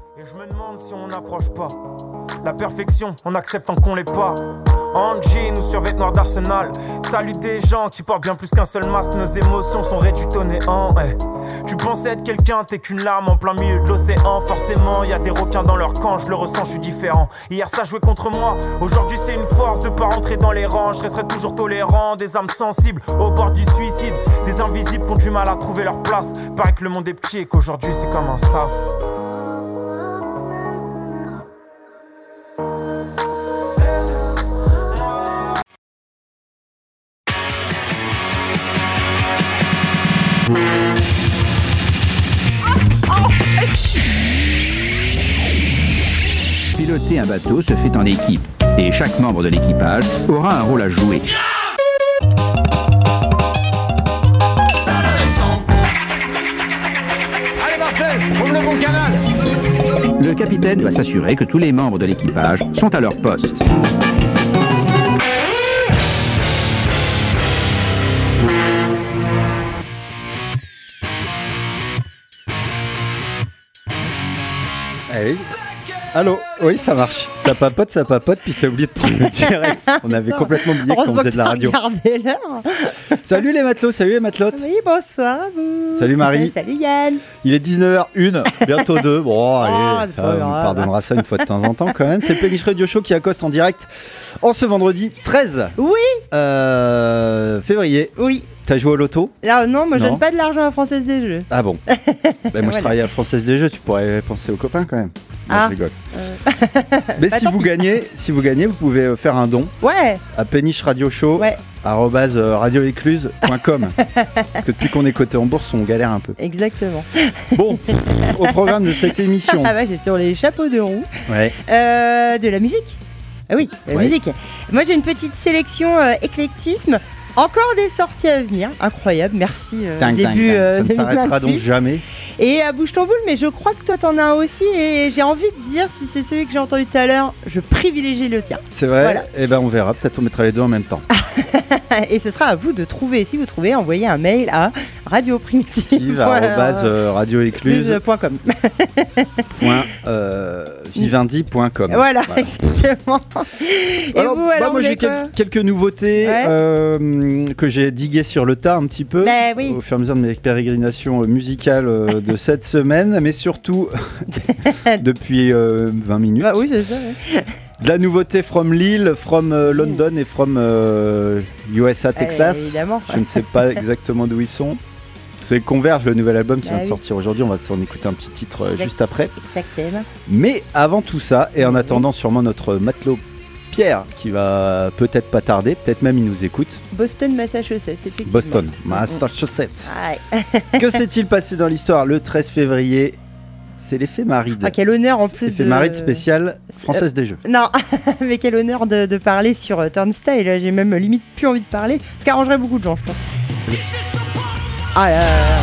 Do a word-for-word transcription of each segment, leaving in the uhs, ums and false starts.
Et je me demande si on n'approche pas la perfection en acceptant qu'on l'est pas. En jean ou sur vêtements d'Arsenal. Salut des gens qui portent bien plus qu'un seul masque. Nos émotions sont réduites au néant, hey. Tu pensais être quelqu'un, t'es qu'une larme en plein milieu de l'océan. Forcément, y a des requins dans leur camp, je le ressens, je suis différent. Hier ça jouait contre moi, aujourd'hui c'est une force de pas rentrer dans les rangs. Je resterai toujours tolérant, des âmes sensibles au bord du suicide. Des invisibles qui ont du mal à trouver leur place. Paraît que le monde est petit et qu'aujourd'hui c'est comme un sas. Piloter un bateau se fait en équipe et chaque membre de l'équipage aura un rôle à jouer. Allez Marcel, ouvre le bon canal. Le capitaine doit s'assurer que tous les membres de l'équipage sont à leur poste. Allez. Allô, oui ça marche, ça papote, ça papote, puis ça a oublié de prendre le direct. On avait complètement oublié qu'on faisait de la radio. Regardez l'heure. Salut les matelots, salut les matelotes. Oui, bonsoir à vous. Salut Marie. Salut Yann. Il est dix-neuf heures une, bientôt deux. Bon, allez, Oh, ça, on nous pardonnera ça une fois de temps en temps quand même. C'est le Péniche Radio Show qui accoste en direct en ce vendredi treize Oui. euh, février. Oui. T'as joué au loto? Là, non, moi je Non. donne pas de l'argent à la Française des Jeux. Ah bon. Bah, moi Voilà. je travaille à la Française des Jeux, tu pourrais penser aux copains quand même. Non, Ah. je rigole. Euh... Mais Bah, si tant vous pis. gagnez, si vous gagnez, vous pouvez euh, faire un don Ouais. à Péniche Radio Show. Ouais. arobase radioécluse point com. Parce que depuis qu'on est coté en bourse, on galère un peu. Exactement. Bon, au programme de cette émission. Ah bah j'ai sur les chapeaux de roue. Ouais. Euh, de la musique. Ah oui, de la Ouais. musique. Moi j'ai une petite sélection euh, éclectisme. Encore des sorties à venir. Incroyable, merci. Euh, Dingue, dingue, début dingue. euh, Ça ne deux mille s'arrêtera donc vingt-six. jamais. Et à bouge ton boule, mais je crois que toi t'en as un aussi. Et j'ai envie de dire, si c'est celui que j'ai entendu tout à l'heure, je privilégie le tien. C'est vrai. Voilà. Et ben on verra. Peut-être on mettra les deux en même temps. Et ce sera à vous de trouver. Si vous trouvez, envoyez un mail à radioprimitive arobase radioécluse point com. point vivendi point com. Voilà, exactement. Et Alors, vous, bah, alors, moi vous j'ai avez quoi quel- quelques nouveautés Ouais. euh, que j'ai diguées sur le tas un petit peu Bah oui. au fur et à mesure de mes pérégrinations euh, musicales euh, de cette semaine, mais surtout depuis euh, vingt minutes. Bah oui, c'est ça. ouais. De la nouveauté from Lille, from euh, London et from euh, U S A, Texas. Euh, évidemment. Je ne sais pas exactement d'où ils sont. C'est Converge, le nouvel album qui Bah vient de oui. sortir aujourd'hui. On va s'en écouter un petit titre euh, Exact. juste après. Exactement. Mais avant tout ça, et en Oui. attendant sûrement notre matelot Pierre, qui va peut-être pas tarder, peut-être même il nous écoute. Boston, Massachusetts, effectivement. Boston, Mm, Massachusetts. Ouais. Que s'est-il passé dans l'histoire le treize février? C'est l'éphéméride. Ah, quel honneur en plus de... L'éphéméride spéciale Française des Jeux. Non, mais quel honneur de, de parler sur euh, Turnstile. J'ai même limite plus envie de parler. Ce qui arrangerait beaucoup de gens, je pense. Ah là là là.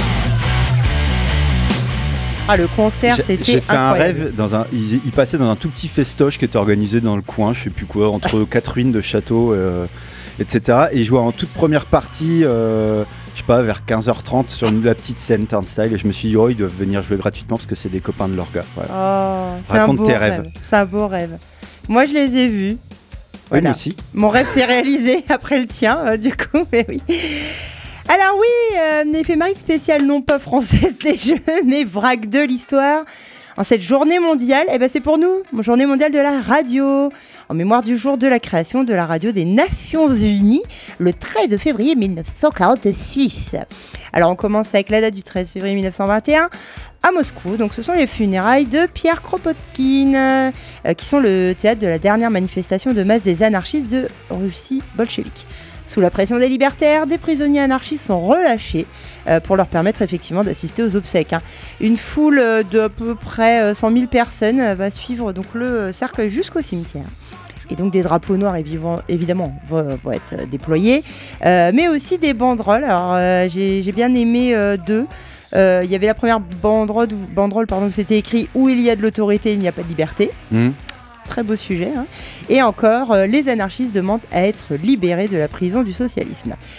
Ah, le concert, J'ai- c'était J'ai fait un incroyable. rêve, dans un, il, il passait dans un tout petit festoche qui était organisé dans le coin, je sais plus quoi, entre quatre ruines de châteaux, euh, et cetera. Et il jouait en toute première partie, euh, je sais pas, vers quinze heures trente sur une, la petite scène Turnstile. Et je me suis dit, oh, ils doivent venir jouer gratuitement parce que c'est des copains de leur gars. Voilà. Oh, c'est un Raconte beau tes rêve. rêves. C'est un beau rêve. Moi, je les ai vus. Oui, Voilà. moi aussi. Mon rêve s'est réalisé après le tien, euh, du coup, mais oui. Alors oui, euh, une éphéméride spéciale, non pas française des Jeux, mais vrac de l'histoire. En cette journée mondiale, eh ben c'est pour nous, journée mondiale de la radio, en mémoire du jour de la création de la radio des Nations Unies, le treize février mille neuf cent quarante-six. Alors on commence avec la date du treize février mille neuf cent vingt et un à Moscou. Donc ce sont les funérailles de Pierre Kropotkin, euh, qui sont le théâtre de la dernière manifestation de masse des anarchistes de Russie bolchevique. Sous la pression des libertaires, des prisonniers anarchistes sont relâchés euh, pour leur permettre effectivement d'assister aux obsèques. Hein. Une foule euh, de à peu près euh, cent mille personnes euh, va suivre donc le euh, cercueil jusqu'au cimetière. Et donc des drapeaux noirs évidemment, évidemment vont, vont être euh, déployés, euh, mais aussi des banderoles. Alors euh, j'ai, j'ai bien aimé euh, deux. Il euh, y avait la première banderole, banderole pardon, où c'était écrit « Où il y a de l'autorité, il n'y a pas de liberté Mmh. ». Très beau sujet. Hein. Et encore, euh, les anarchistes demandent à être libérés de la prison du socialisme.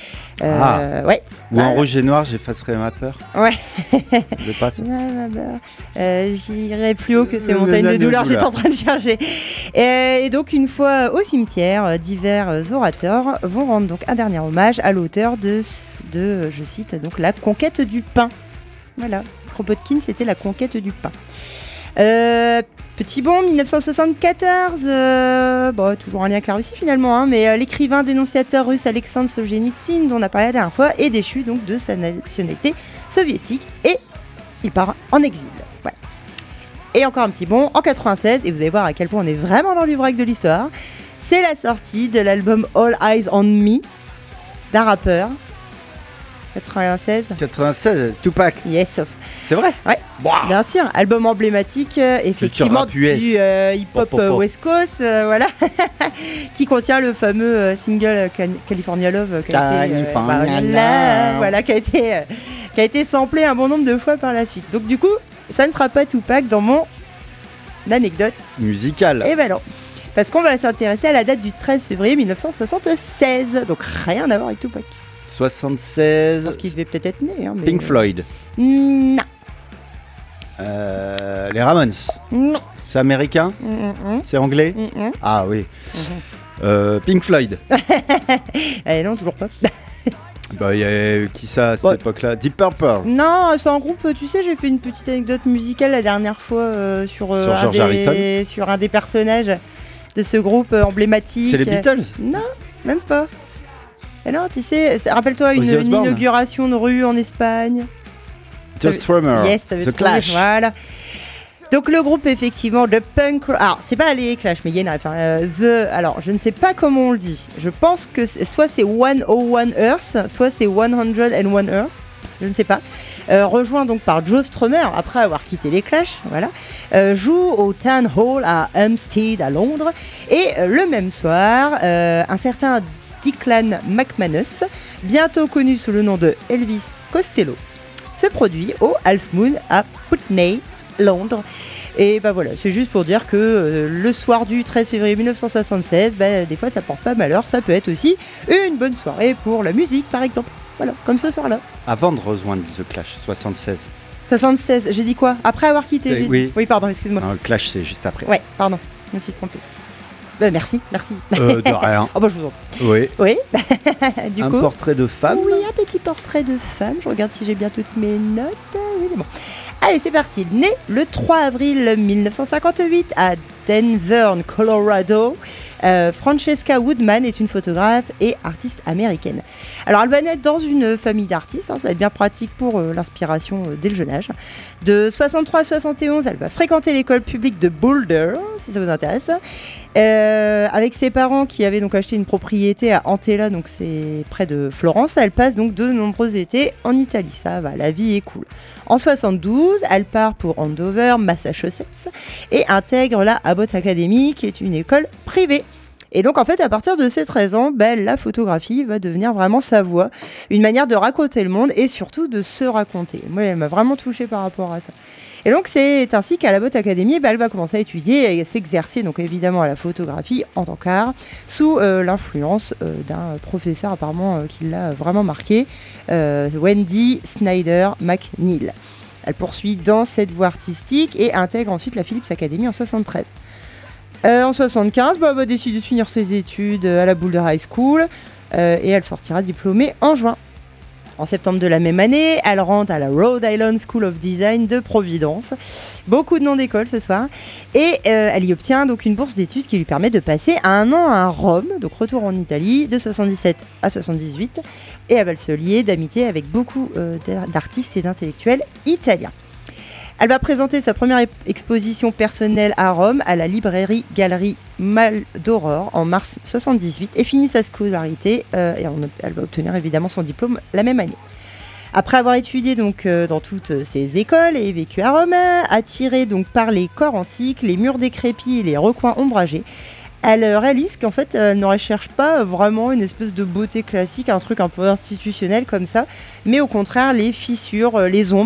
Euh, Ah. Ouais. Ou en Voilà. rouge et noir, j'effacerai ma peur. Ouais. Je passe. Euh, J'irai plus haut que ces montagnes de douleur, j'étais en train de chercher. Et, et donc, une fois au cimetière, divers orateurs vont rendre donc un dernier hommage à l'auteur de, de, je cite, donc la conquête du pain. Voilà, Kropotkin, c'était la conquête du pain. Euh, petit bond, mille neuf cent soixante-quatorze, euh, bon, toujours un lien avec la Russie finalement, hein, mais euh, l'écrivain dénonciateur russe Alexandre Solzhenitsyn, dont on a parlé la dernière fois, est déchu donc de sa nationalité soviétique et il part en exil. Voilà. Et encore un petit bond, en quatre-vingt-seize, et vous allez voir à quel point on est vraiment dans du vrac de l'histoire, c'est la sortie de l'album All Eyes on Me d'un rappeur. quatre-vingt-seize. quatre-vingt-seize, Tupac. Yes. C'est vrai? Ouais, bien sûr, album emblématique, euh, effectivement, rap U S. du euh, hip-hop Pop, pop, euh, pop. West Coast, euh, voilà, qui contient le fameux euh, single euh, Can- California Love, euh, qui a été, euh, California voilà, Love. voilà, qui a été, euh, qui a été samplé un bon nombre de fois par la suite. Donc du coup, ça ne sera pas Tupac dans mon anecdote. Musical. Et ben non, parce qu'on va s'intéresser à la date du treize février mille neuf cent soixante-seize, donc rien à voir avec Tupac. soixante-seize. Parce qu'il devait peut-être être né. Hein, mais... Pink Floyd. Non. Euh, les Ramones. Non. C'est américain? Mm, mm, C'est anglais? mm, mm. Ah oui. Mhm. Euh, Pink Floyd. Eh non, toujours pas. Bah, il y a qui ça à cette Ouais. époque-là? Deep Purple. Non, c'est un groupe, tu sais, j'ai fait une petite anecdote musicale la dernière fois euh, sur, euh, Sur un George des, Harrison. sur un des personnages de ce groupe euh, emblématique. C'est les Beatles? Non, même pas. Eh non, tu sais, c'est- rappelle-toi une, Ozzy une Osbourne. inauguration de rue en Espagne. Just Strummer. Yes, t'avais The trouvé, Clash. Voilà. Donc le groupe effectivement de punk rock. Alors c'est pas les Clash, mais il y a une ref, hein. Euh, The. Alors je ne sais pas comment on le dit. Je pense que c'est- soit c'est cent un Earth, soit c'est cent un Earth. Je ne sais pas. Euh, rejoint donc par Joe Strummer après avoir quitté les Clash. Voilà. Euh, joue au Town Hall à Hampstead à Londres. Et euh, le même soir, euh, un certain Declan McManus, bientôt connu sous le nom de Elvis Costello, se produit au Half Moon à Putney, Londres. Et bah voilà, c'est juste pour dire que euh, le soir du treize février mille neuf cent soixante-seize, bah, des fois ça porte pas malheur, ça peut être aussi une bonne soirée pour la musique par exemple. Voilà, comme ce soir-là. Avant de rejoindre The Clash, soixante-seize. soixante-seize, j'ai dit quoi? Après avoir quitté, C'est- j'ai oui. dit. Oui, pardon, excuse-moi. Non, le Clash, c'est juste après. Ouais, pardon, je me suis trompée. Bah, merci, merci. Euh, de rien. Oh bah je vous en prie. Oui. Oui, du Un coup. portrait de femme. Oui, un petit portrait de femme. Je regarde si j'ai bien toutes mes notes. Oui, c'est bon. Allez, c'est parti. Né le trois avril mille neuf cent cinquante-huit à Denver, Colorado, euh, Francesca Woodman est une photographe et artiste américaine. Alors, elle va naître dans une famille d'artistes. Hein, ça va être bien pratique pour euh, l'inspiration euh, dès le jeune âge. De soixante-trois à soixante et onze, elle va fréquenter l'école publique de Boulder, si ça vous intéresse. Euh, avec ses parents qui avaient donc acheté une propriété à Antella, donc c'est près de Florence, elle passe donc de nombreux étés en Italie. Ça va, la vie est cool. En soixante-douze, elle part pour Andover, Massachusetts, et intègre la Abbott Academy, qui est une école privée. Et donc en fait, à partir de ses treize ans, ben, la photographie va devenir vraiment sa voie, une manière de raconter le monde et surtout de se raconter. Moi, elle m'a vraiment touchée par rapport à ça. Et donc c'est ainsi qu'à la Abbott Academy, ben, elle va commencer à étudier et s'exercer donc évidemment à la photographie en tant qu'art, sous euh, l'influence euh, d'un professeur apparemment euh, qui l'a vraiment marqué, euh, Wendy Snyder McNeil. Elle poursuit dans cette voie artistique et intègre ensuite la Phillips Academy en soixante-treize. Euh, en soixante-quinze, bah, elle va décider de finir ses études à la Boulder High School euh, et elle sortira diplômée en juin. En septembre de la même année, elle rentre à la Rhode Island School of Design de Providence. Beaucoup de noms d'école ce soir. Et euh, elle y obtient donc une bourse d'études qui lui permet de passer un an à Rome, donc retour en Italie, de soixante-dix-sept à soixante-dix-huit. Et elle va se lier d'amitié avec beaucoup euh, d'artistes et d'intellectuels italiens. Elle va présenter sa première e- exposition personnelle à Rome à la librairie Galerie Maldoror en mars soixante-dix-huit et finit sa scolarité euh, et on, elle va obtenir évidemment son diplôme la même année. Après avoir étudié donc euh, dans toutes ces écoles et vécu à Rome, attirée donc par les corps antiques, les murs décrépits et les recoins ombragés, elle euh, réalise qu'en fait elle ne recherche pas vraiment une espèce de beauté classique, un truc un peu institutionnel comme ça, mais au contraire les fissures, euh, les ombres,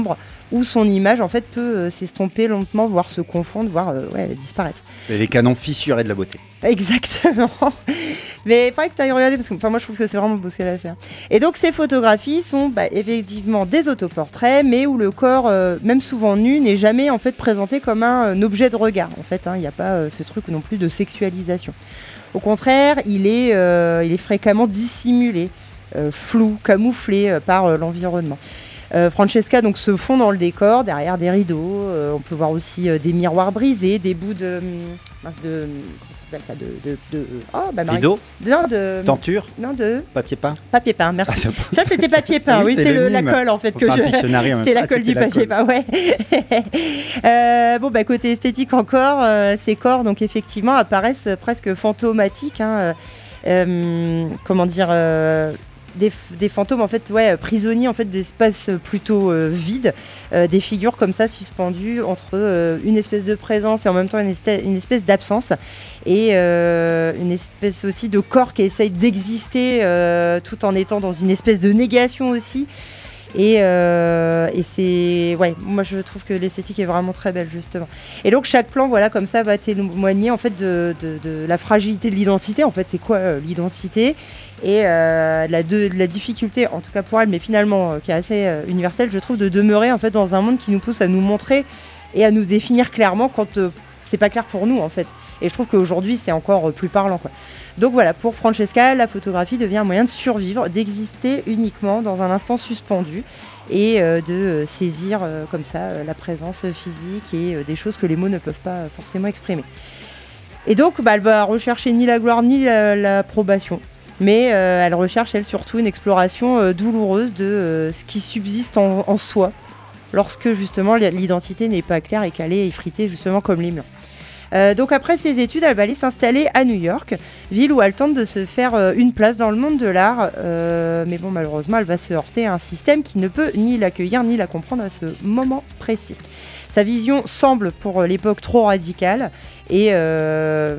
où son image en fait peut euh, s'estomper lentement, voire se confondre, voire euh, ouais, disparaître. Et les canons fissurés de la beauté. Exactement. Mais il faudrait que tu ailles regarder parce que enfin, moi je trouve que c'est vraiment beau ce qu'elle a fait. Et donc ces photographies sont bah, effectivement des autoportraits, mais où le corps, euh, même souvent nu, n'est jamais en fait présenté comme un, un objet de regard. En fait, il hein, n'y a pas euh, ce truc non plus de sexualisation. Au contraire, il est, euh, il est fréquemment dissimulé, euh, flou, camouflé euh, par euh, l'environnement. Euh, Francesca donc se fond dans le décor derrière des rideaux. Euh, on peut voir aussi euh, des miroirs brisés, des bouts de, mince, de comment ça s'appelle ça, de, de, de oh bah Marie. Rideaux. Non de Tenture. Non de Papier peint. papier peint. Merci. Ah, ça c'était papier peint. oui, oui, c'est, c'est le le, la mime. colle en fait Faut que faire je. un Pictionary en même C'est temps. la Ah, colle c'était du la papier colle. peint. Ouais. euh, bon bah côté esthétique encore, euh, ces corps donc effectivement apparaissent presque fantomatiques. Hein, euh, comment dire. Euh, Des, des fantômes en fait ouais prisonniers en fait d'espaces plutôt euh, vides, euh, des figures comme ça suspendues entre euh, une espèce de présence et en même temps une espèce, une espèce d'absence et euh, une espèce aussi de corps qui essaye d'exister euh, tout en étant dans une espèce de négation aussi. Et, euh, et c'est ouais, moi je trouve que l'esthétique est vraiment très belle justement. Et donc chaque plan voilà comme ça va témoigner en fait de, de, de la fragilité de l'identité. En fait c'est quoi euh, l'identité et euh, la, de, la difficulté en tout cas pour elle, mais finalement euh, qui est assez euh, universelle je trouve, de demeurer en fait dans un monde qui nous pousse à nous montrer et à nous définir clairement quand euh, c'est pas clair pour nous en fait. Et je trouve qu'aujourd'hui c'est encore euh, plus parlant quoi. Donc voilà, pour Francesca, la photographie devient un moyen de survivre, d'exister uniquement dans un instant suspendu et euh, de euh, saisir euh, comme ça euh, la présence physique et euh, des choses que les mots ne peuvent pas forcément exprimer. Et donc bah, elle va rechercher ni la gloire ni la, l'approbation, mais euh, elle recherche elle surtout une exploration euh, douloureuse de euh, ce qui subsiste en, en soi lorsque justement l'identité n'est pas claire et qu'elle est effritée justement comme les murs. Euh, donc après ses études, elle va aller s'installer à New York, ville où elle tente de se faire euh, une place dans le monde de l'art. Euh, mais bon, malheureusement, elle va se heurter à un système qui ne peut ni l'accueillir ni la comprendre à ce moment précis. Sa vision semble pour l'époque trop radicale et euh,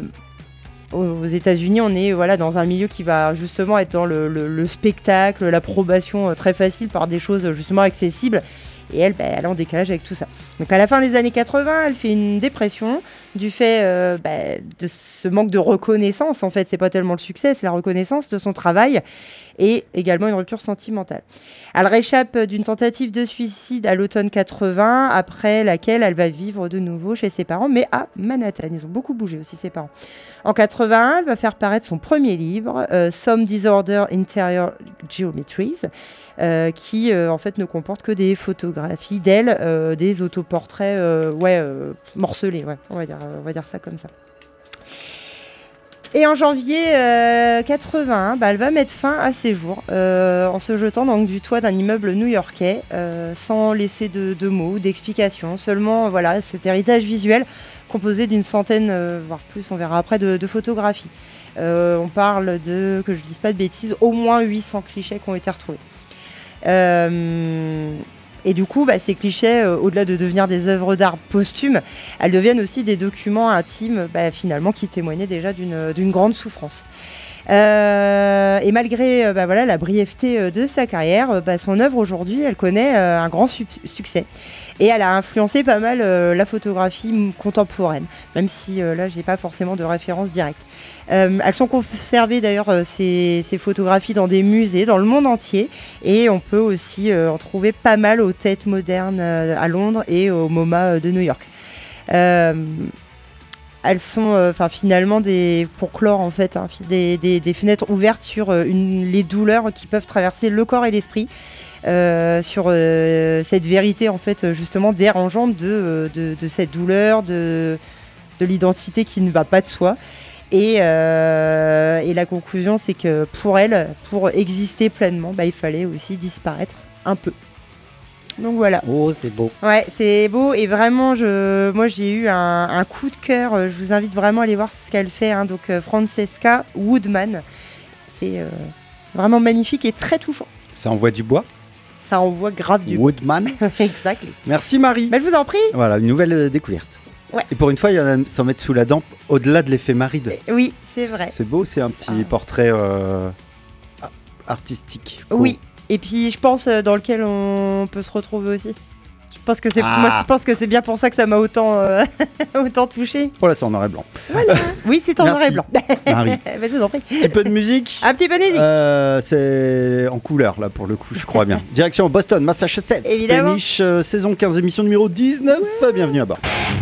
aux États-Unis, on est voilà, dans un milieu qui va justement être dans le, le, le spectacle, l'approbation euh, très facile par des choses justement accessibles. Et elle, bah, elle est en décalage avec tout ça. Donc à la fin des années quatre-vingts, elle fait une dépression du fait euh, bah, de ce manque de reconnaissance. En fait, c'est pas tellement le succès, c'est la reconnaissance de son travail et également une rupture sentimentale. Elle réchappe d'une tentative de suicide à l'automne quatre-vingts, après laquelle elle va vivre de nouveau chez ses parents, mais à Manhattan. Ils ont beaucoup bougé aussi, ses parents. En quatre-vingt-un, elle va faire paraître son premier livre, euh, Some Disorder Interior Geometries, Euh, qui euh, en fait ne comporte que des photographies d'elle, euh, des autoportraits euh, ouais, euh, morcelés, ouais, on va dire, on va dire ça comme ça. Et en janvier euh, quatre-vingt-un, bah, elle va mettre fin à ses jours euh, en se jetant donc du toit d'un immeuble new-yorkais, euh, sans laisser de, de mots ou d'explications, seulement voilà, cet héritage visuel composé d'une centaine, euh, voire plus, on verra après, de, de photographies. Euh, on parle de, que je dise pas de bêtises, au moins huit cents clichés qui ont été retrouvés. Euh, et du coup, bah, ces clichés, euh, au-delà de devenir des œuvres d'art posthumes, elles deviennent aussi des documents intimes, bah, finalement, qui témoignaient déjà d'une, d'une grande souffrance. Euh, et malgré euh, bah, voilà, la brièveté de sa carrière, bah, son œuvre aujourd'hui, elle connaît euh, un grand su- succès. Et elle a influencé pas mal euh, la photographie contemporaine, même si euh, là, j'ai pas forcément de référence directe. Euh, elles sont conservées d'ailleurs, euh, ces, ces photographies, dans des musées dans le monde entier. Et on peut aussi euh, en trouver pas mal aux Tate Modern euh, à Londres et au MoMA euh, de New York. Euh, elles sont euh, finalement, des, pour clore, en fait, hein, des, des, des fenêtres ouvertes sur euh, une, les douleurs qui peuvent traverser le corps et l'esprit. Euh, sur euh, cette vérité en fait justement dérangeante de, de, de cette douleur, de, de l'identité qui ne va pas de soi. Et, euh, et la conclusion, c'est que pour elle, pour exister pleinement, bah, il fallait aussi disparaître un peu. Donc voilà. Oh, c'est beau. Ouais, c'est beau et vraiment, je, moi j'ai eu un, un coup de cœur. Je vous invite vraiment à aller voir ce qu'elle fait. Hein. Donc Francesca Woodman, c'est euh, vraiment magnifique et très touchant. Ça envoie du bois. Ça envoie grave du Woodman. Exact. Merci Marie. Bah, je vous en prie. Voilà, une nouvelle euh, découverte. Ouais. Et pour une fois, il y en a s'en mettre sous la dent au-delà de l'éphéméride. Oui, c'est vrai. C'est beau, c'est un petit Ah. portrait euh, artistique. Oui. Et puis je pense euh, dans lequel on peut se retrouver aussi. Je pense que c'est, Ah. moi, je pense que c'est bien pour ça que ça m'a autant, euh, autant touché. Oh là, c'est en noir et blanc. Voilà. Oui, c'est en Merci, noir et blanc. Marie. Ben, je vous en prie. Un petit peu de musique. Un petit peu de musique. Euh, c'est en couleur là pour le coup, je crois bien. Direction Boston, Massachusetts. Évidemment. Péniche, euh, saison quinze, émission numéro dix-neuf. Bienvenue à bord.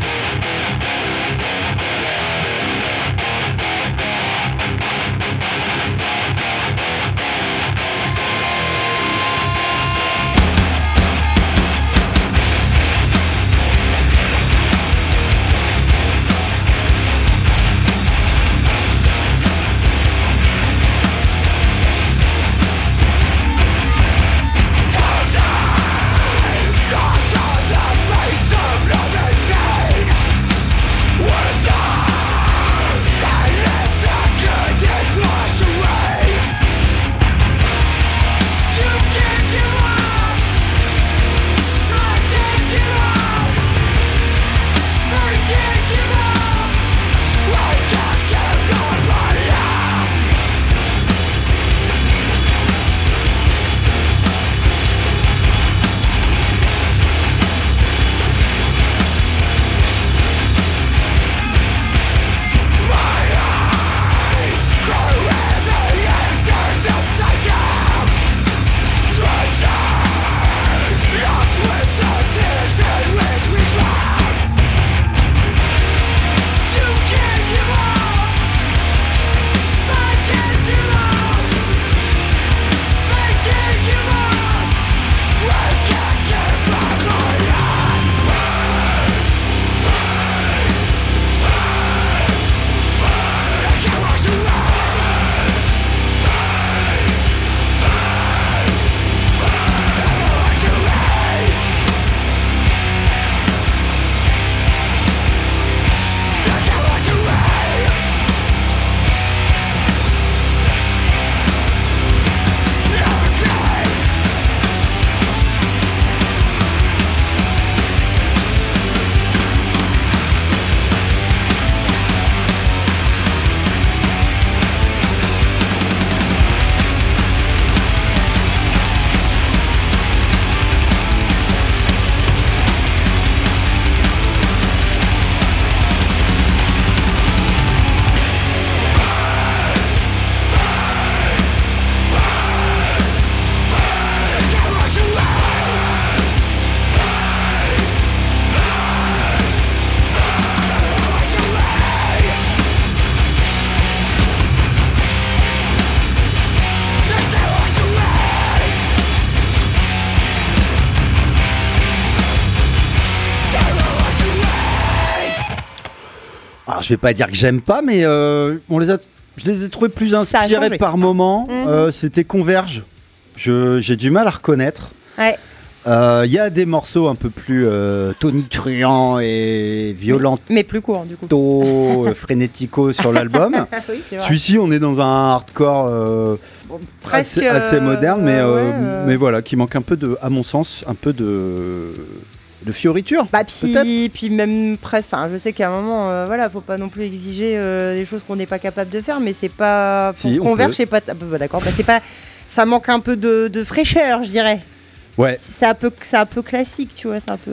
Alors je vais pas dire que j'aime pas, mais euh, on les a, je les ai trouvés plus Ça a inspirés changé. par moments. Mhm. Euh, C'était Converge. Je- J'ai du mal à reconnaître. Ouais. Il euh, y a des morceaux un peu plus euh, tonitruants et violentos, Mais plus court, du coup. euh, frénético sur l'album. Oui, c'est vrai. Celui-ci, on est dans un hardcore euh, Presque, assez, assez euh, moderne, mais, euh, ouais, euh. mais voilà, qui manque un peu de, à mon sens, un peu de, de fioriture. Bah peut-être. puis, puis même presque, enfin je sais qu'à un moment, euh, voilà, faut pas non plus exiger euh, des choses qu'on n'est pas capable de faire, mais c'est pas, pour Si, on Converge, peut. c'est pas, ah, bah, d'accord, bah, c'est pas, ça manque un peu de, de fraîcheur, je dirais. Ouais. C'est un peu, c'est un peu classique, tu vois, c'est un peu.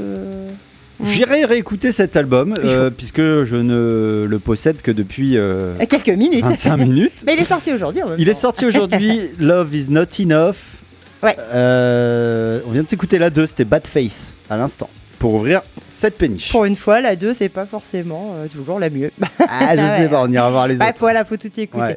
Mm. J'irai réécouter cet album, Il faut. euh, puisque je ne le possède que depuis euh, À quelques minutes. vingt-cinq minutes. Mais il est sorti aujourd'hui en même Il est temps. sorti aujourd'hui, Love is not enough. Ouais. Euh, on vient de s'écouter la deux, c'était Bad Face à l'instant, pour ouvrir cette péniche. Pour une fois, la deux, c'est pas forcément euh, toujours la mieux. Ah, je Ah sais ouais. pas, on ira voir les Bref, autres. voilà, faut tout écouter.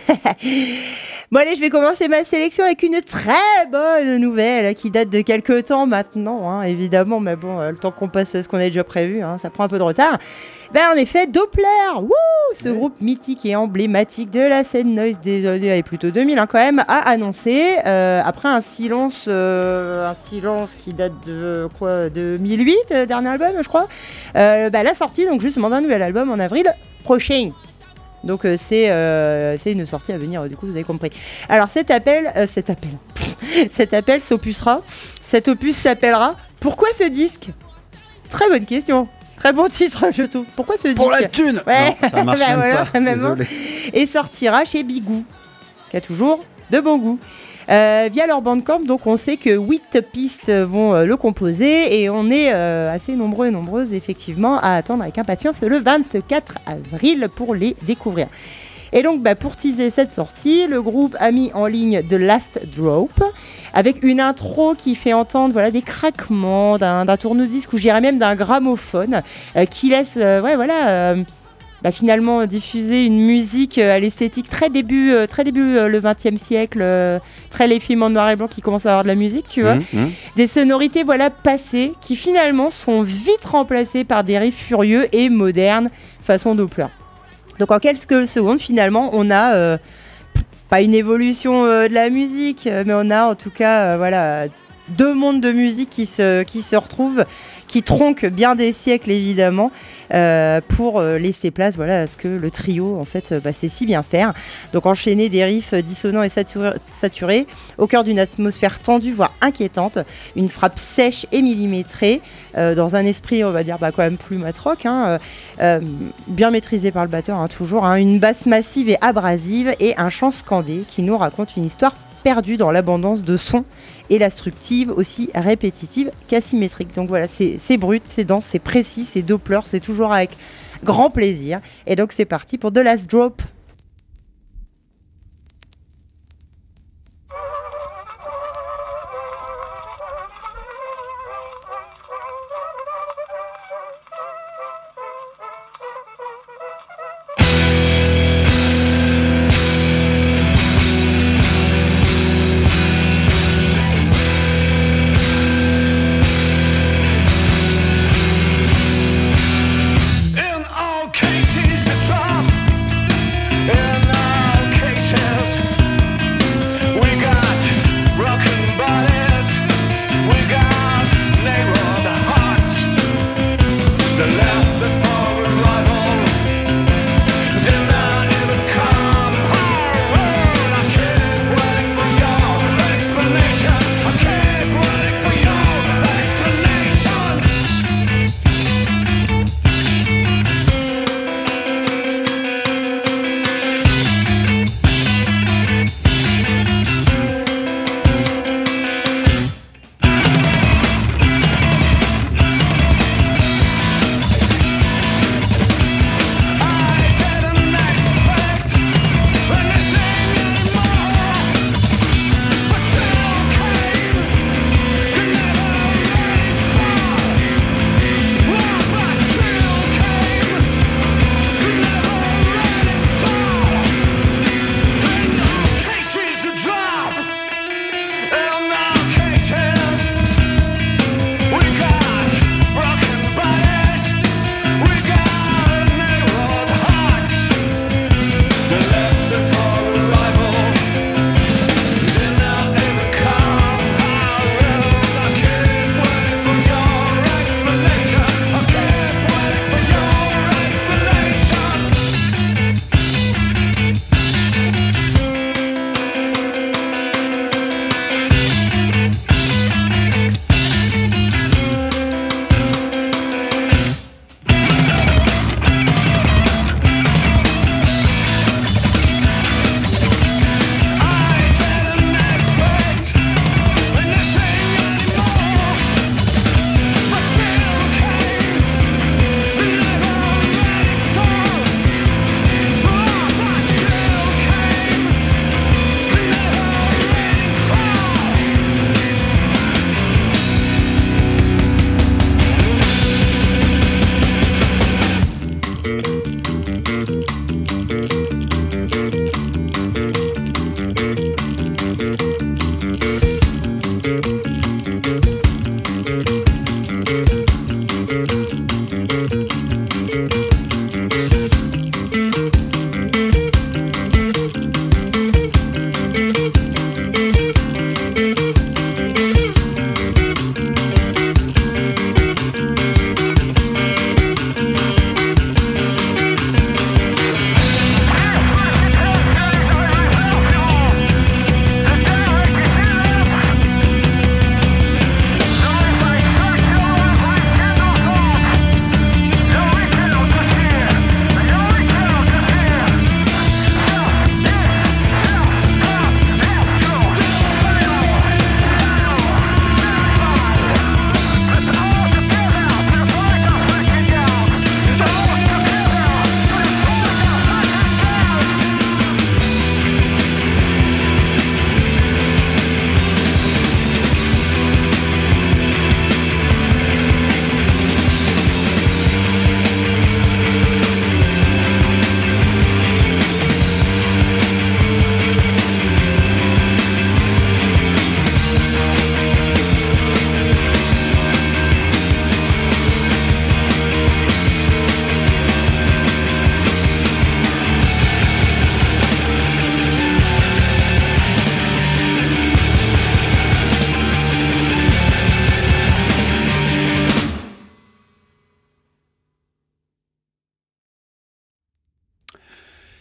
Bon, allez, je vais commencer ma sélection avec une très bonne nouvelle qui date de quelques temps maintenant, hein, évidemment, mais bon, euh, le temps qu'on passe ce qu'on a déjà prévu, hein, ça prend un peu de retard. Ben, en effet, Doppler, wouh, ce Ouais. groupe mythique et emblématique de la scène noise des années allez, plutôt deux mille hein, quand même, a annoncé, euh, après un silence, euh, un silence qui date de quoi, deux mille huit, euh, dernier album, je crois, euh, bah, la sortie donc justement d'un nouvel album en avril prochain. Donc euh, c'est euh, c'est une sortie à venir, euh, du coup vous avez compris. Alors cet appel, euh, cet appel, cet appel s'opusera, cet opus s'appellera Pourquoi ce disque? Très bonne question, très bon titre je trouve. Pourquoi ce Pour disque la thune. Ouais. Non, ça marche Bah même voilà, pas, même désolé. Et sortira chez Bigou, qui a toujours de bon goût. Euh, via leur Bandcamp, donc on sait que huit pistes vont euh, le composer et on est euh, assez nombreux et nombreuses effectivement à attendre avec impatience le vingt-quatre avril pour les découvrir. Et donc bah, pour teaser cette sortie, le groupe a mis en ligne The Last Drop avec une intro qui fait entendre voilà, des craquements d'un, d'un tourne-disque ou je dirais même d'un gramophone euh, qui laisse euh, ouais, voilà, euh, bah, finalement diffuser une musique euh, à l'esthétique très début, euh, très début euh, le vingtième siècle, euh, très les films en noir et blanc qui commencent à avoir de la musique, tu vois. Mmh, mmh. Des sonorités voilà, passées qui finalement sont vite remplacées par des riffs furieux et modernes façon Doppler. Donc en quelques secondes, finalement, on a euh, pas une évolution euh, de la musique, mais on a en tout cas euh, voilà, deux mondes de musique qui se, qui se retrouvent, qui tronquent bien des siècles évidemment, euh, pour euh, laisser place voilà, à ce que le trio en fait, bah, sait si bien faire. Donc enchaîner des riffs dissonants et saturés, saturés au cœur d'une atmosphère tendue, voire inquiétante, une frappe sèche et millimétrée, euh, dans un esprit on va dire bah, quand même plus mat-rock, hein, euh, bien maîtrisé par le batteur hein, toujours, hein, une basse massive et abrasive et un chant scandé qui nous raconte une histoire perdue dans l'abondance de sons et la structure aussi répétitive qu'asymétrique. Donc voilà, c'est, c'est brut, c'est dense, c'est précis, c'est Doppler, c'est toujours avec grand plaisir. Et donc c'est parti pour The Last Drop. Cases of drop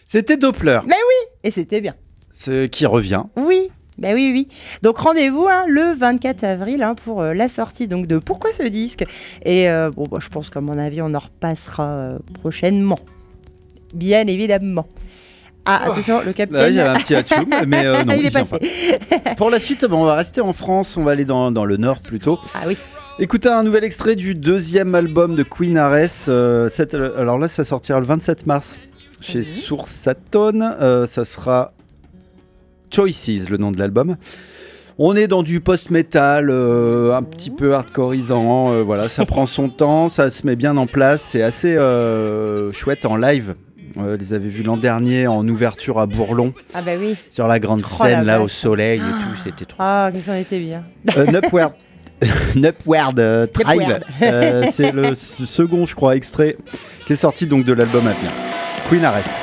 C'était Doppler. Mais oui, et c'était bien. C'est qui revient. Oui. Ben oui, oui. Donc rendez-vous hein, le vingt-quatre avril hein, pour euh, la sortie donc, de Pourquoi ce disque. Et euh, bon, bah, je pense qu'à mon avis, on en repassera euh, prochainement. Bien évidemment. Ah, attention, le capitaine. Là, j'avais un petit atchoum, mais euh, non, il est vient passé. pas. Pour la suite, bon, on va rester en France, on va aller dans, dans le Nord plutôt. Ah oui. Écoutez un nouvel extrait du deuxième album de Queen Ares. Euh, cette, alors là, ça sortira le vingt-sept mars chez Vas-y. Source-Atone. Euh, ça sera Choices, le nom de l'album. On est dans du post-metal, euh, un petit peu hardcoreisant. Euh, voilà, ça prend son temps, ça se met bien en place. C'est assez euh, chouette en live. Euh, les avez vus l'an dernier en ouverture à Bourlon, Ah bah oui. sur la grande Oh scène la là au vache. soleil et Ah. tout. C'était trop. Ah, que ça en était bien. Euh, Upward, Upward euh, Tribe, Upward. euh, c'est le s- second, je crois, extrait qui est sorti donc de l'album à venir. Queen Ares.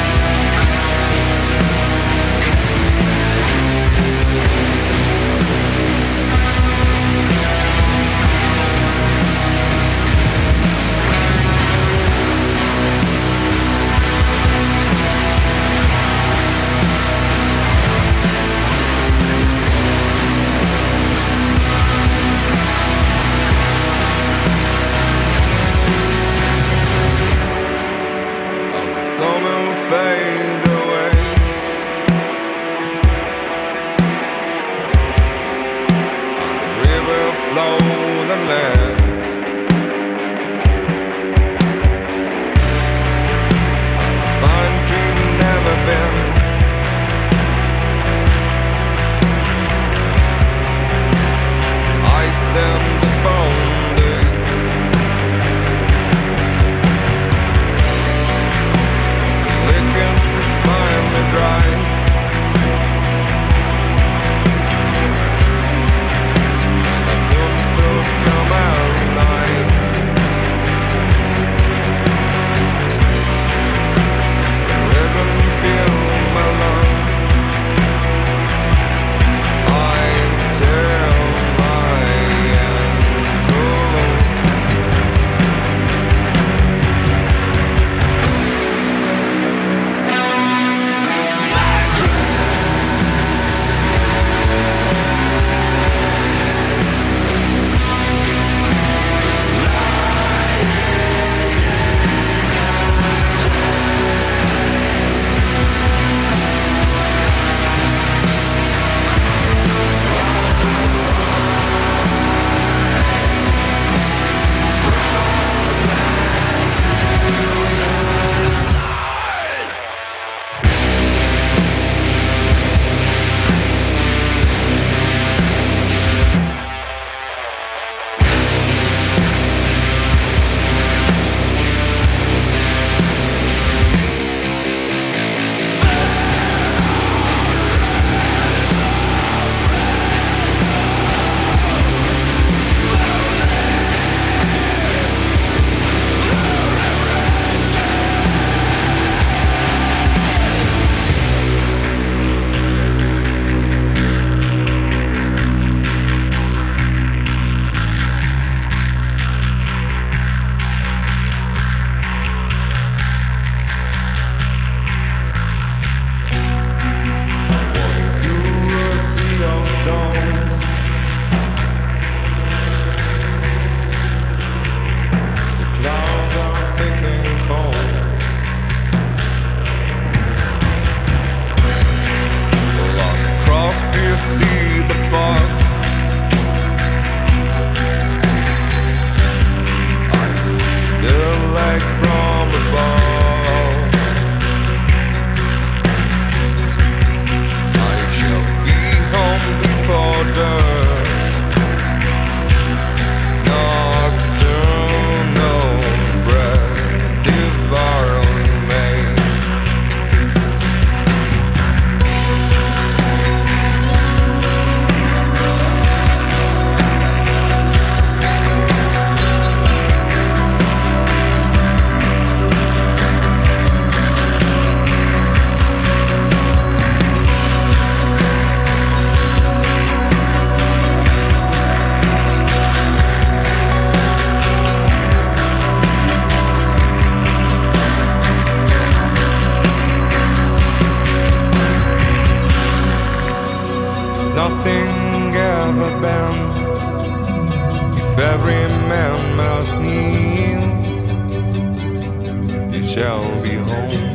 Thank every man must kneel. This shall be home.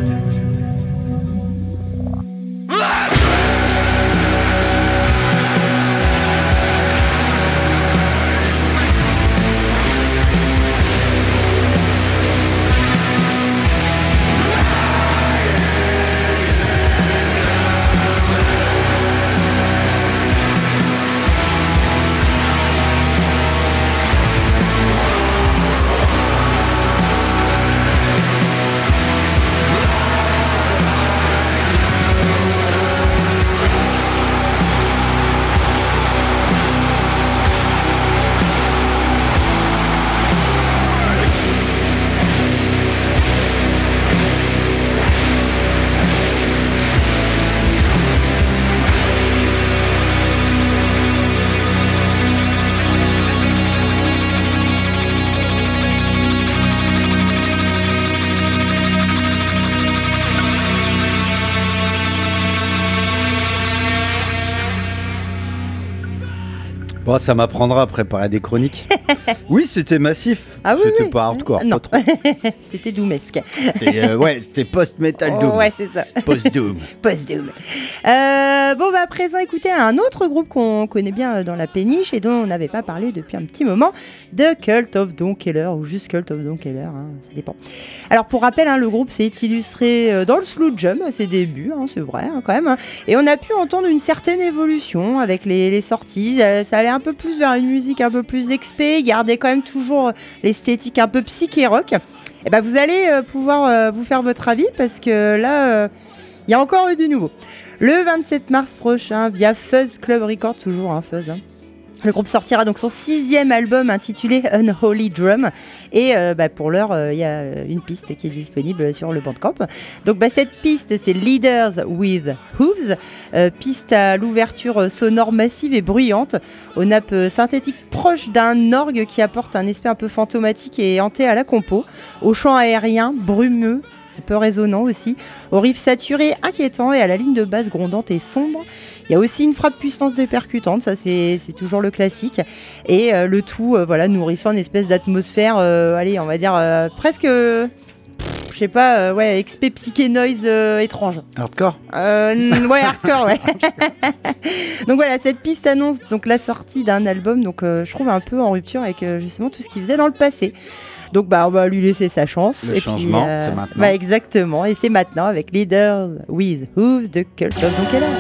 Bon, ça m'apprendra à préparer des chroniques. Oui, c'était massif. Ah oui, c'était oui. pas hardcore, Non. pas trop. C'était doumesque. C'était, euh, ouais, c'était post-metal doom. Oh, ouais, c'est ça. Post-doom. Post-doom. Euh, bon, bah, à présent, écoutez un autre groupe qu'on connaît bien dans la péniche et dont on n'avait pas parlé depuis un petit moment, The Cult of Don Keller, ou juste Cult of Don Keller, hein, ça dépend. Alors, pour rappel, hein, le groupe s'est illustré dans le slow jam à ses débuts, hein, c'est vrai, hein, quand même. Hein, et on a pu entendre une certaine évolution avec les, les sorties. Ça allait un peu plus vers une musique un peu plus expé, garder quand même toujours l'esthétique un peu psyché rock. Et ben vous allez euh, pouvoir euh, vous faire votre avis parce que là, il euh, y a encore eu du nouveau. Le vingt-sept mars prochain, via Fuzz Club Records, toujours un hein, Fuzz. Hein. Le groupe sortira donc son sixième album intitulé Unholy Drum et euh, bah, pour l'heure il euh, y a une piste qui est disponible sur le Bandcamp. Donc bah, cette piste c'est Leaders with Hooves, euh, piste à l'ouverture sonore massive et bruyante, aux nappes synthétiques proches d'un orgue qui apporte un aspect un peu fantomatique et hanté à la compo, au chant aérien brumeux, un peu résonnant aussi, au riff saturé inquiétant et à la ligne de basse grondante et sombre. Il y a aussi une frappe puissance de percutante, ça c'est, c'est toujours le classique. Et euh, le tout euh, voilà, nourrissant une espèce d'atmosphère, euh, allez, on va dire euh, presque, euh, je sais pas, euh, ouais, expé psyché noise euh, étrange. Hardcore euh, Ouais, hardcore, ouais. Donc voilà, cette piste annonce donc la sortie d'un album, donc euh, je trouve un peu en rupture avec euh, justement tout ce qu'il faisait dans le passé. Donc bah on va lui laisser sa chance. Le et changement, puis, euh, c'est maintenant. Bah exactement, et c'est maintenant avec Leaders with Hooves de Cult of Don Keller.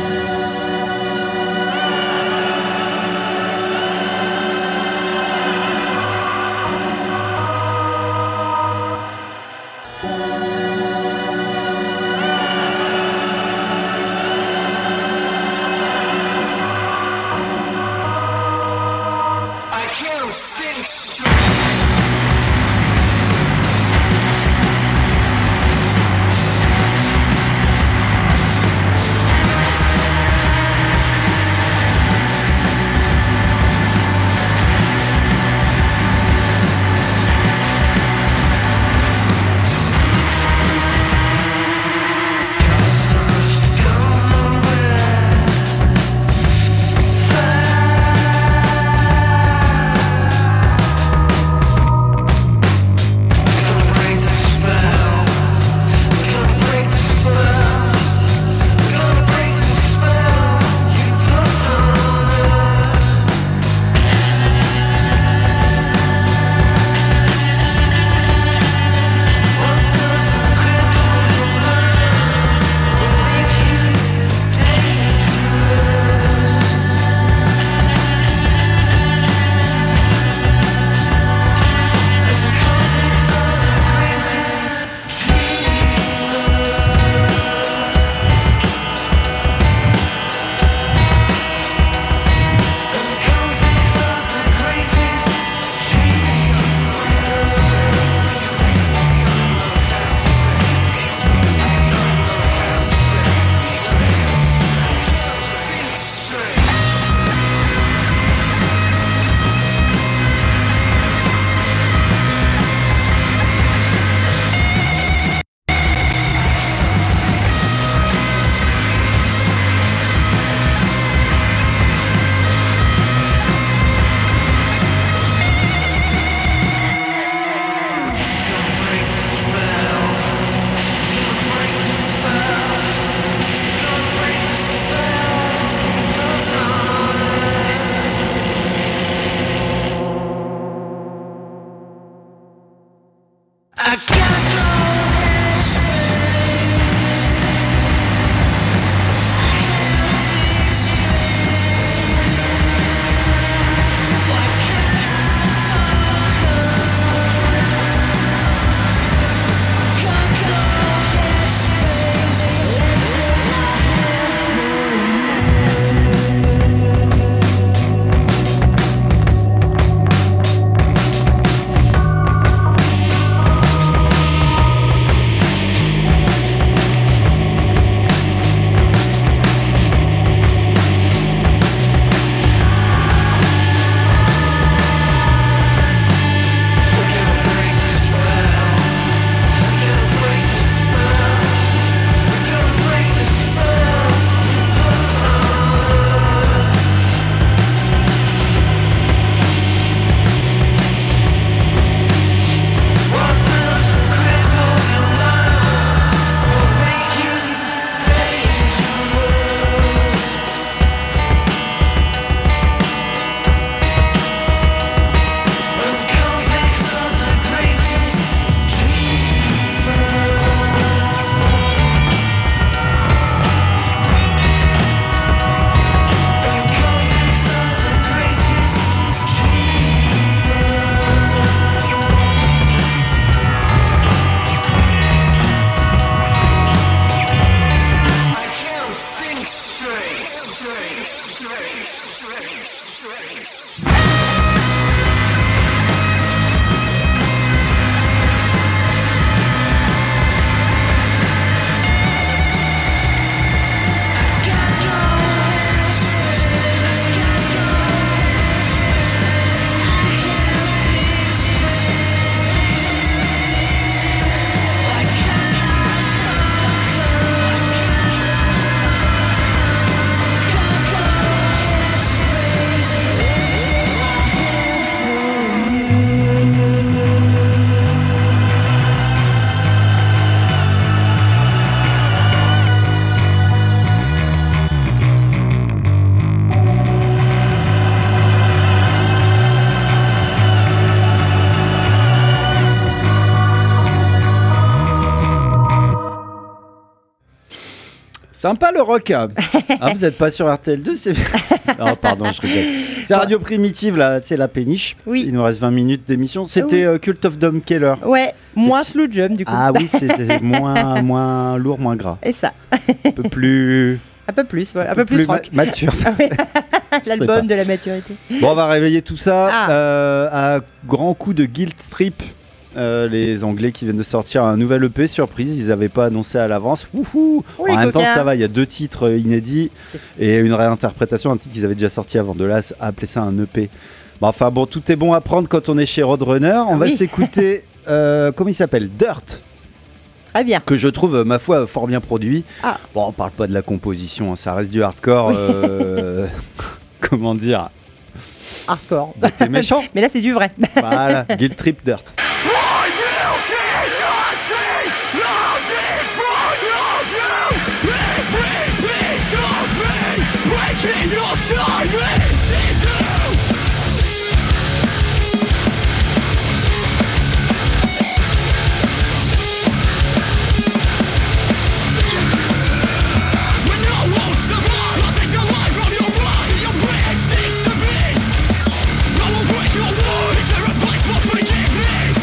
Sympa le rock. Ah, vous n'êtes pas sur R T L deux, c'est... Oh, pardon, je rigole. C'est Radio Primitive, là, c'est la péniche. Oui. Il nous reste vingt minutes d'émission. C'était Oui. euh, Cult of Dom Keller. Ouais, moins C'est- Slow Jump du coup. Ah oui, c'est moins, moins lourd, moins gras. Et ça, Un peu plus, un peu plus, voilà, un peu plus ma- rock. mature. Ah ouais. Je sais pas. L'album de la maturité. Bon, on va réveiller tout ça Ah. euh, à grands coups de Guilt Trip. Euh, les Anglais qui viennent de sortir un nouvel E P, surprise, ils n'avaient pas annoncé à l'avance. Wouhou. Oui, En même temps, coquin. ça va, il y a deux titres euh, inédits et une réinterprétation, un titre qu'ils avaient déjà sorti avant. De là à appeler ça un E P. Bon, enfin bon, tout est bon à prendre quand on est chez Roadrunner. On va Oui. s'écouter, euh, comment il s'appelle, Dirt, Très bien. que je trouve, euh, ma foi, fort bien produit. Ah. Bon, on parle pas de la composition, hein, ça reste du hardcore. Oui. euh, comment dire, Hardcore. t'es méchant. Mais là, c'est du vrai. Voilà, Guilt Trip Dirt. Forgiveness.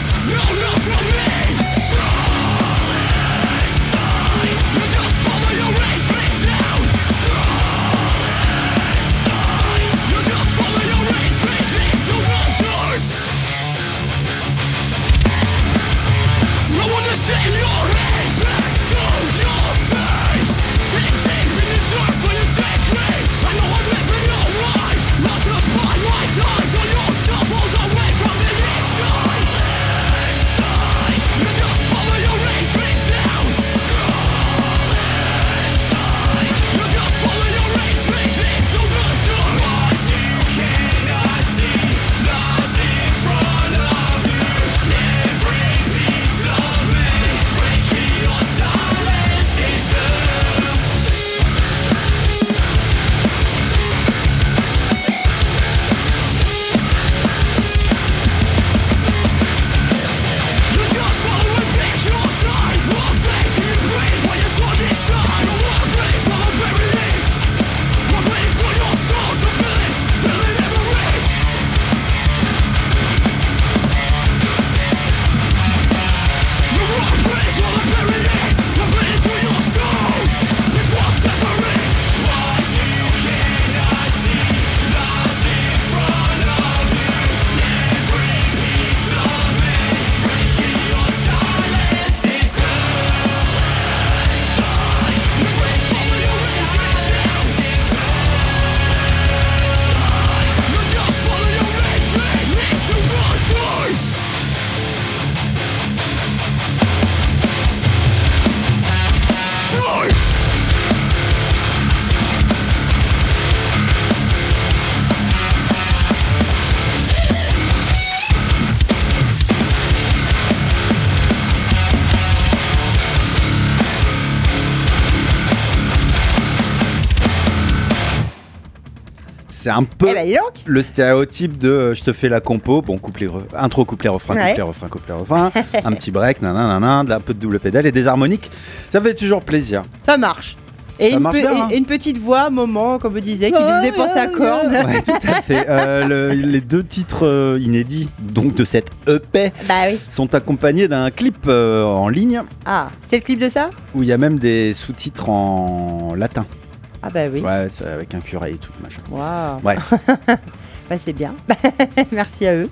c'est un peu Eh ben, dis donc. le stéréotype de euh, je te fais la compo, bon, couplet, re- intro, couplet, refrain, Ouais. couplet, refrain, couplet, refrain, un petit break, nanana, un peu de double pédale et des harmoniques. Ça fait toujours plaisir. Ça marche. Et, Ça une, marche pe- bien, hein. et une petite voix, moment, comme on disait, qui nous faisait penser à Korn. Ouais, tout à fait. Euh, le- les deux titres euh, inédits, donc de cette E P, Bah oui. sont accompagnés d'un clip euh, en ligne Ah, c'est le clip de ça? où il y a même des sous-titres en latin. Ah bah oui. Ouais, c'est avec un curé et tout, machin. Waouh. Bref. Bah c'est bien. Merci à eux.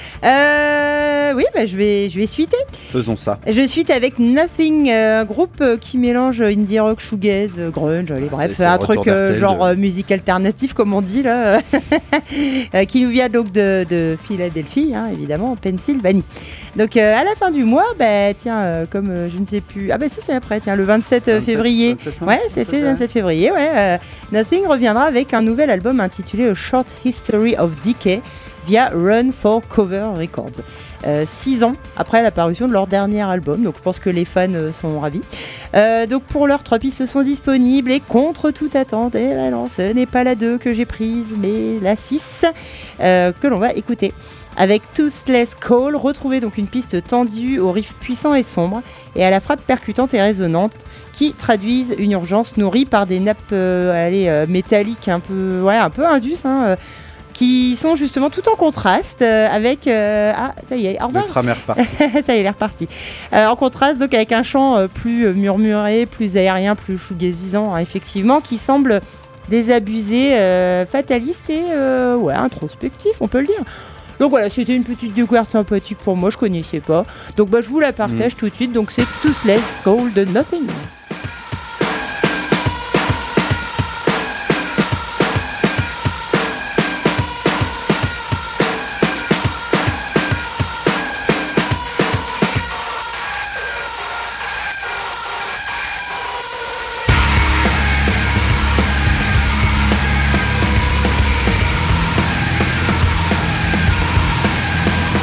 Euh, oui, bah je vais, je vais suiter. Faisons ça. Je suite avec Nothing, euh, un groupe euh, qui mélange indie rock, shoegaze, euh, grunge, allez, Ah, bref, c'est- c'est un le truc retour euh, d'Artel, genre de- euh, musique alternative comme on dit là, euh, qui nous vient donc de, de Philadelphie, hein, évidemment, en Pennsylvanie. Donc euh, à la fin du mois, bah tiens, euh, comme euh, je ne sais plus, ah bah ça c'est après, tiens, le vingt-sept février. vingt-sept Ouais, c'est fait le vingt-sept février, ouais. euh, Nothing reviendra avec un nouvel album intitulé A Short History of Decay via Run for Cover Records. Euh, six ans après la parution de leur dernier album, donc je pense que les fans euh, sont ravis. Euh, donc pour l'heure, trois pistes sont disponibles et contre toute attente, et là non, ce n'est pas la deux que j'ai prise, mais la six euh, que l'on va écouter. Avec Toothless Call, retrouvez donc une piste tendue au riff puissant et sombre et à la frappe percutante et résonante qui traduisent une urgence nourrie par des nappes euh, allez, euh, métalliques un peu, ouais, un peu indus, hein, euh, qui sont justement tout en contraste euh, avec... euh, ah, ça y est, au revoir. Le trammer reparti. Ça y est, il est reparti. Euh, en contraste donc avec un chant euh, plus euh, murmuré, plus aérien, plus shoegazisant, hein, effectivement, qui semble désabusé, euh, fataliste et euh, ouais, introspectif, on peut le dire. Donc voilà, c'était une petite découverte sympathique pour moi, je connaissais pas. Donc bah, je vous la partage Mm. tout de suite. Donc c'est Toothless Call de Nothing.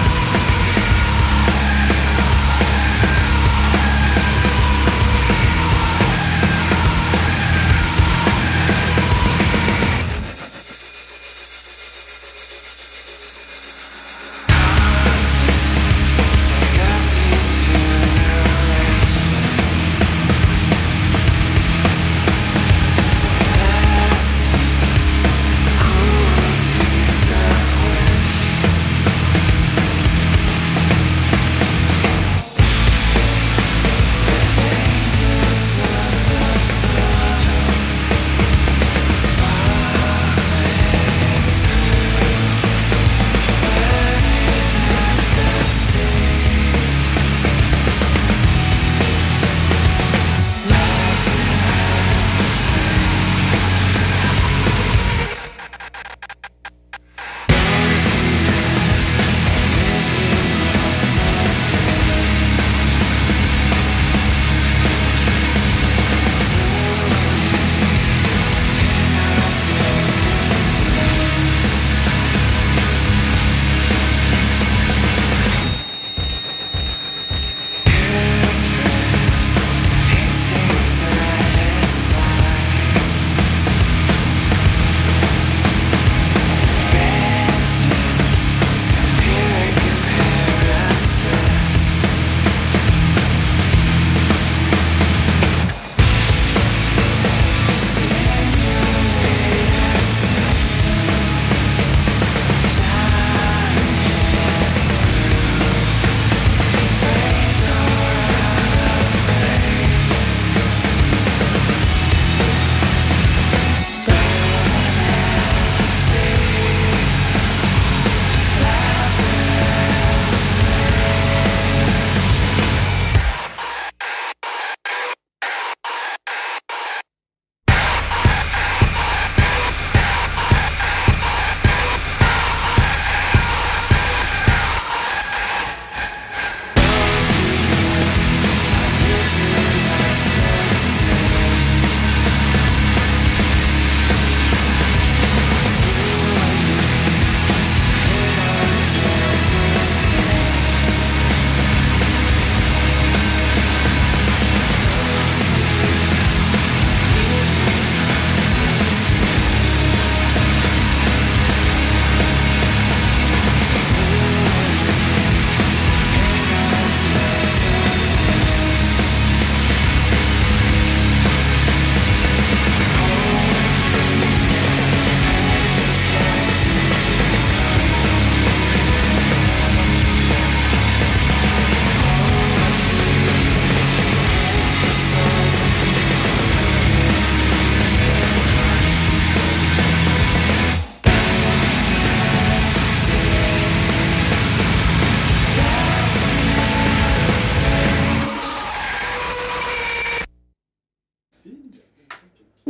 Thank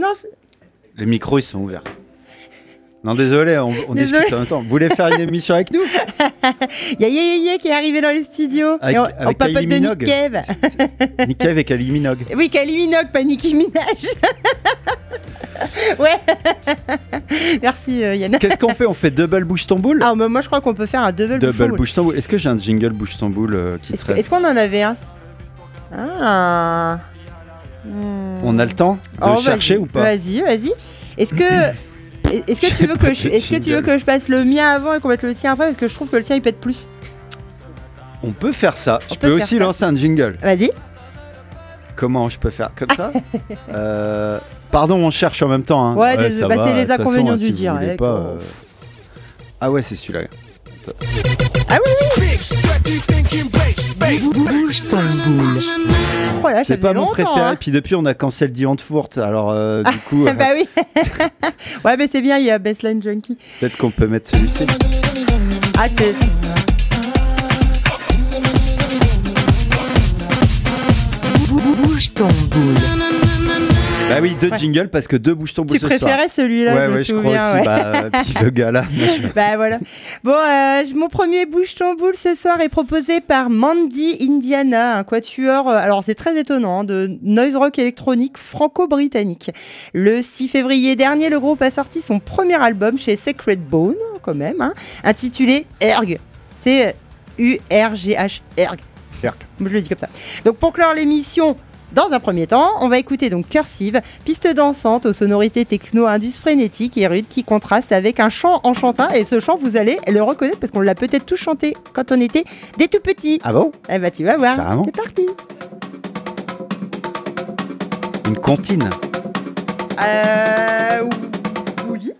c'est- Les micros, ils sont ouverts. Non, désolé, on, on Désolé. discute en même temps. Vous voulez faire une émission avec nous? Il y a Yé qui est arrivé dans les studios. Avec- Et on, avec on papote Kylie de Nick Minogue. Cave. Nick Cave et Kylie Minogue. Oui, Kylie Minogue, pas Nicki Minaj. Ouais. Merci euh, Yann. Qu'est-ce qu'on fait? On fait double bouche ton boule? Ah, bah, moi je crois qu'on peut faire un double, Double bouchon. bouche ton boule. Est-ce que j'ai un jingle bouche ton boule euh, qui Est-ce que- traite? est-ce qu'on en avait un? Ah. Hmm. On a le temps de Oh, chercher vas-y. ou pas? Vas-y, vas-y. Est-ce que est-ce que tu J'ai veux pas que je de est-ce que tu veux jingle. que je passe le mien avant et qu'on mette le tien après parce que je trouve que le tien il pète plus. On peut faire ça. On Je peut peux faire aussi ça. lancer un jingle. Vas-y. Comment je peux faire? Comme ça? Euh, Pardon, on cherche en même temps. Hein. Ouais, désolé, ça bah, va, c'est les de toute façon, inconvénients hein, du si vous voulez direct, pas, oh. euh, Ah ouais, c'est celui-là. Ah oui, Bouge ton boule. oh là, ça C'est pas faisait mon longtemps, préféré. hein. Puis depuis, on a cancel Die Antwoord. Alors, euh, du coup, euh, Bah oui. Ouais, mais c'est bien, il y a Baseline Junkie. peut-être qu'on peut mettre celui-ci. Ah, c'est Bouge ton boule. Bah oui, deux Ouais. jingles parce que deux bouches ton boule Tu ce soir. préférais celui-là, Ouais, je me ouais, je crois souviens. aussi. ouais. Bah, euh, petit le gars là. moi, je- Bah voilà. Bon, euh, j- mon premier bouche ton boule ce soir est proposé par Mandy Indiana, un quatuor. euh, alors c'est très étonnant, hein, de noise rock électronique franco-britannique. Le six février dernier, le groupe a sorti son premier album chez Sacred Bone, quand même, hein, intitulé Erg. C'est U R G H, Erg. Erg. Je le dis comme ça. Donc pour clore l'émission. Dans un premier temps, on va écouter donc Cursive, piste dansante aux sonorités techno indus frénétiques et rudes qui contraste avec un chant enchantin. Et ce chant, vous allez le reconnaître parce qu'on l'a peut-être tous chanté quand on était des tout petits. Ah bon? Eh bah tu vas voir. Carrément. C'est parti. Une comptine. Euh... Oui.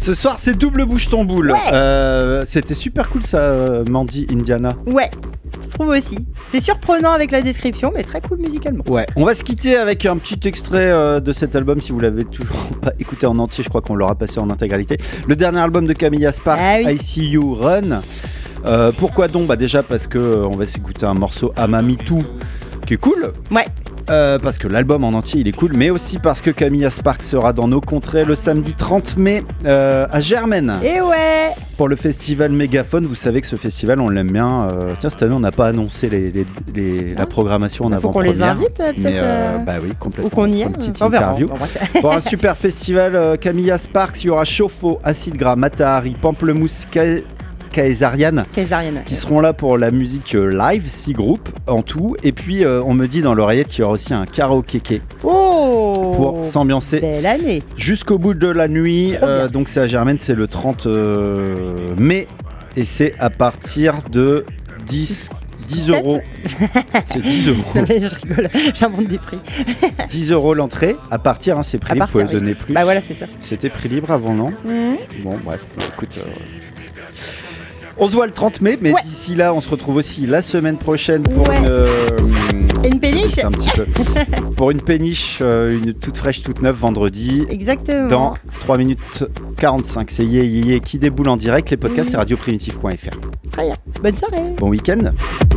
Ce soir, c'est double bouche ton boule. Ouais. Euh, c'était super cool ça, euh, Mandy Indiana. Ouais, je trouve aussi. C'était surprenant avec la description, mais très cool musicalement. Ouais, on va se quitter avec un petit extrait euh, de cet album. Si vous l'avez toujours pas écouté en entier, je crois qu'on l'aura passé en intégralité. Le dernier album de Camilla Sparks, Ah oui. I See You Run. Euh, pourquoi donc ? Bah déjà parce que euh, on va s'écouter un morceau Amamitu qui est cool. Ouais. Euh, parce que l'album en entier il est cool, mais aussi parce que Camilla Sparks sera dans nos contrées le samedi trente mai euh, à Germaine Et ouais. pour le festival Mégaphone. Vous savez que ce festival on l'aime bien. Euh, tiens, cette année on n'a pas annoncé les, les, les, la programmation en Faut qu'on avant-première. les invite euh, peut-être. Mais, euh, euh, bah oui, complètement. Ou qu'on y On fera est. une petite On verra. interview. Bon, bref. Pour un super festival, euh, Camilla Sparks, il y aura Chauffe-eau, Acide Gras, Matahari, Pamplemousse, Ka- Kaesarian Kaesarian, ouais. qui seront là pour la musique euh, live, six groupes en tout. Et puis euh, on me dit dans l'oreillette qu'il y aura aussi un karaoké Oh. pour s'ambiancer Belle année. jusqu'au bout de la nuit. Trop Euh, bien. donc c'est à Germaine, c'est le trente euh, mai et c'est à partir de dix, dix euros. C'est dix euros. Non, mais je rigole, j'invente des prix. dix euros l'entrée. À partir, hein, c'est prix À libre, vous pouvez partir, le oui. donner plus. Bah voilà, c'est ça. C'était prix libre avant, non Mhm. Bon, bref, bah, écoute. euh, On se voit le trente mai, mais Ouais. d'ici là, on se retrouve aussi la semaine prochaine pour Ouais. une. euh, Et une péniche. c'est un petit peu. Pour une péniche, euh, une toute fraîche, toute neuve, vendredi. Exactement. Dans trois minutes quarante-cinq. C'est Yé Yé Yé qui déboule en direct. Les podcasts, Mhm. c'est radio primitif point f r. Très bien. Bonne soirée. Bon week-end.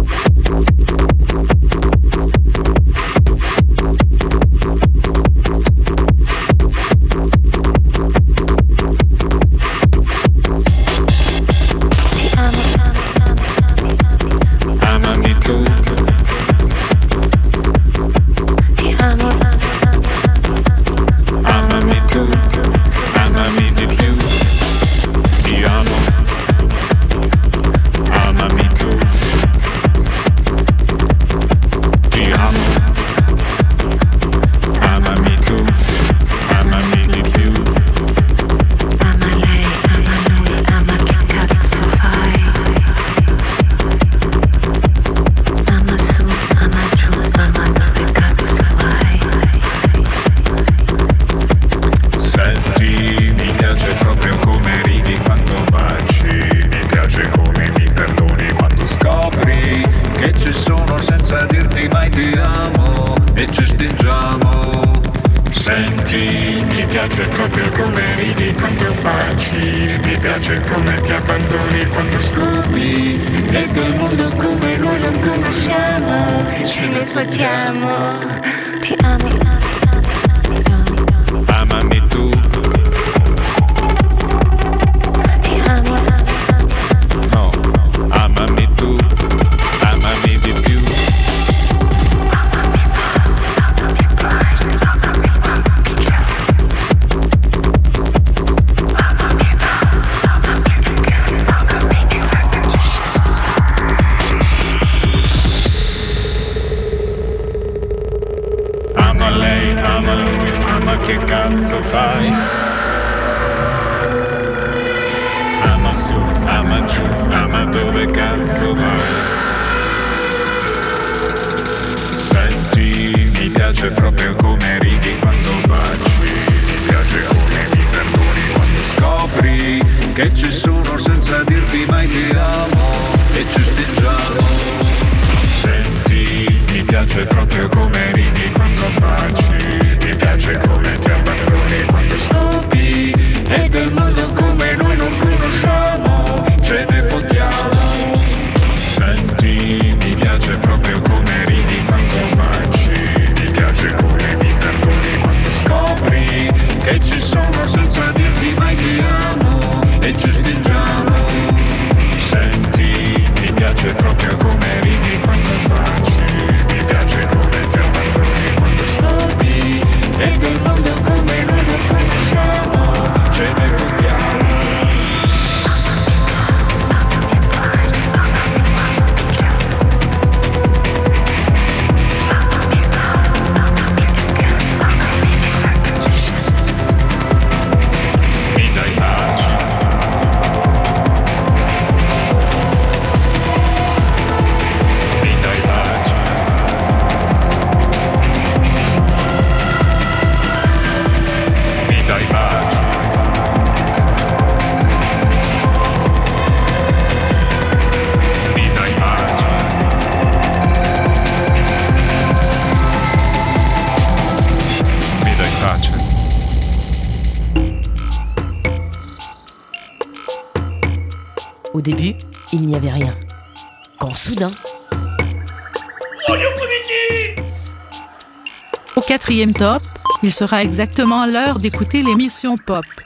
Amami tu, amami tu, amami di più. Ti amo, amami tu. Ti amo, amami tu, amami di più. Ama lei, ama lui, ama che cazzo fai? Ama su, ama giù, ama dove cazzo vai? Senti, mi piace proprio come ridi quando baci, mi piace come mi perdoni quando scopri che ci sono senza dirti mai ti amo e ci spingiamo. Senti, mi piace proprio come ridi quando baci, mi piace come ti abbandoni quando scopri e del mondo come noi non conosciamo, ce ne fottiamo. Ti amo, ti amo, Amami tu, ti amo, no, amami tu, amami di più. Ama lei, ama lui, ama che cazzo fai? Ama su, ama giù, ama dove cazzo vai? Senti, mi piace proprio come ridi quando baci, mi piace come mi perdoni quando scopri che ci sono senza dirti mai ti amo e ci spingiamo. Senti, mi piace proprio come ridi quando baci, mi piace come ti abbandoni quando scopri e del mondo come noi non conosciamo, ce ne fottiamo. Senti, mi piace proprio come ridi quando baci, mi piace come mi perdoni quando scopri che ci sono senza dirti mai ti amo e ci spingiamo. Senti, mi piace proprio come ridi quando baci, mi piace come ti abbandoni quando scopri e del mondo come noi non conosciamo, ce ne fottiamo. Mi dai pace, Au début, il n'y avait rien. Quand soudain... Au quatrième top, il sera exactement l'heure d'écouter l'émission Pop.